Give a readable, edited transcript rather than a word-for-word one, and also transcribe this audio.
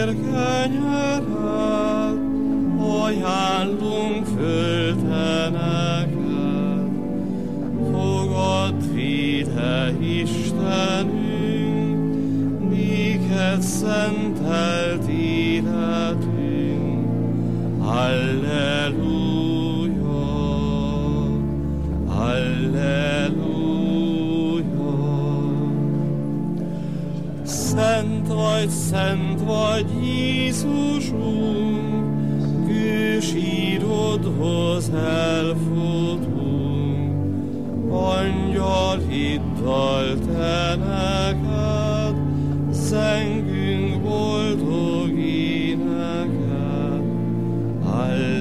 kenyeret ajánlunk föl te neked. Fogadd, védhe Istenünk, néked szentelt életünk. Halleluja, halleluja. Szent vagy Jézusunk, kősírodhoz elfutunk. Angyal hittal te neked, zengünk boldog éneket. Halleluja.